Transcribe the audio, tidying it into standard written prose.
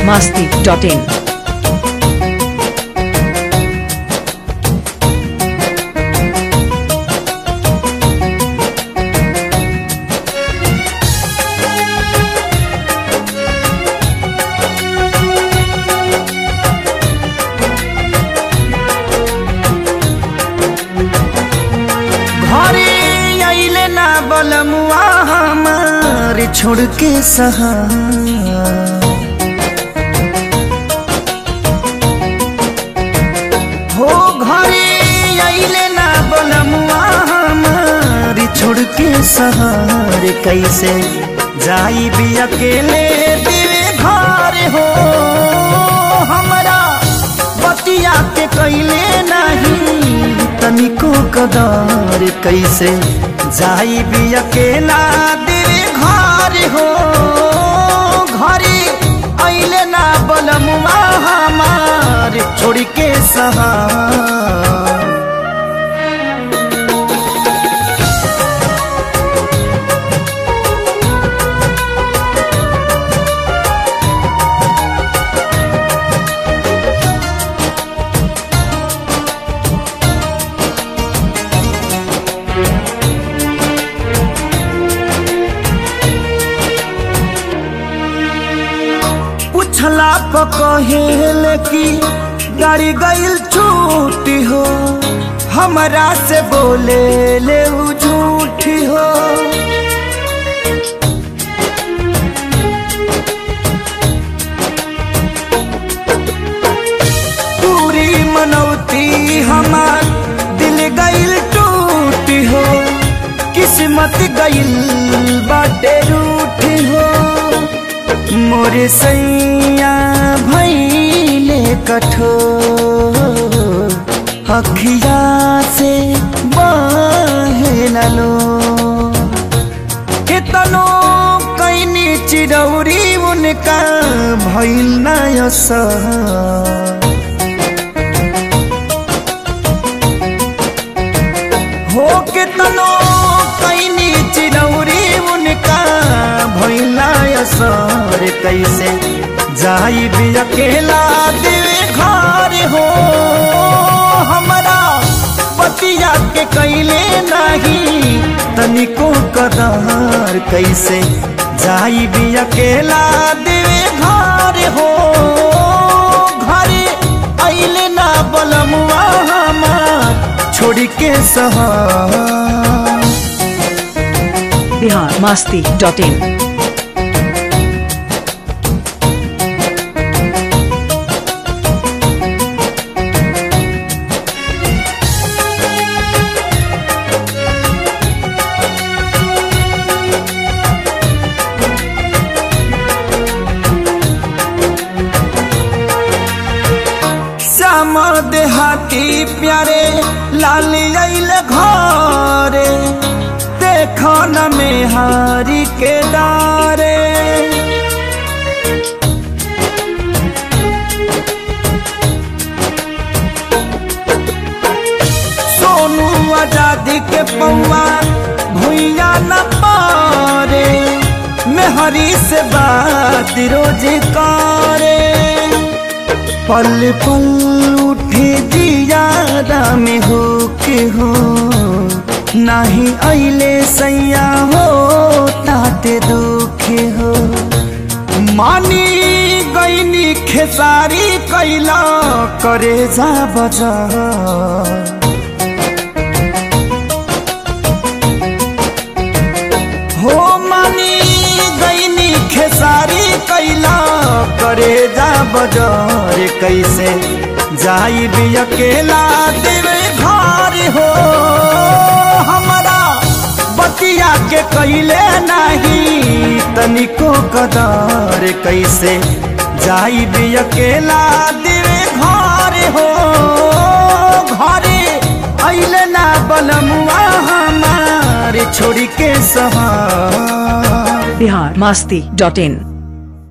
biharmasti.in। बलमुआ हमार छोड़ के सहार हो घरे अइले ना बलमुआ हमार छोड़ के सहार कैसे जाई भी अकेले तेरे घर हो हमरा बतिया के कैले नहीं तनिको कदार कैसे जाई भी अकेला तेरे घर हो घरे अइले ना बलमुआ हमार छोड़ के सहार छला पकहेल की गाड़ी गइल छूटी हो हमरा से बोले ले झूठी हो पूरी मनौती हमार दिल गइल टूटी हो किस्मत गइल बाटे रूठी हो मोरे सैया भइले कठोर अखिया से बहे लो कितनो कैनी चिरौरी उनका भइल ना असर हो कितनो कैनी चिरौरी उनका भइल ना असर कैसे जाई भी अकेला तेरे घर हो हमरा पतिया के कैले नहीं तनिको कदार कैसे जाई भी अकेला तेरे घर हो घरे अइले ना बलमुआ हमार छोड़ के सहार biharmasti.in। देहाती प्यारे लाल आइल घरे देखो न मेहारी के दारे सोनू आजादी के पौआ भुइया न पारे मेहरी से बात रोज करे पल पल उठे जियादा में हो के हो नाही अइले सैया हो ताते दुखे हो मानी गईनी खेसारी कैला करे जा बजा हो मानी गईनी खेसारी कैला करे जा बजार कैसे जाई भी अकेला तेरे घर हो हमरा बतिया के कैले नहीं तनिको कदार कैसे जाई भी अकेला तेरे घर हो घरे अइले ना बलमुआ हमार छोड़ के सहार biharmasti.in।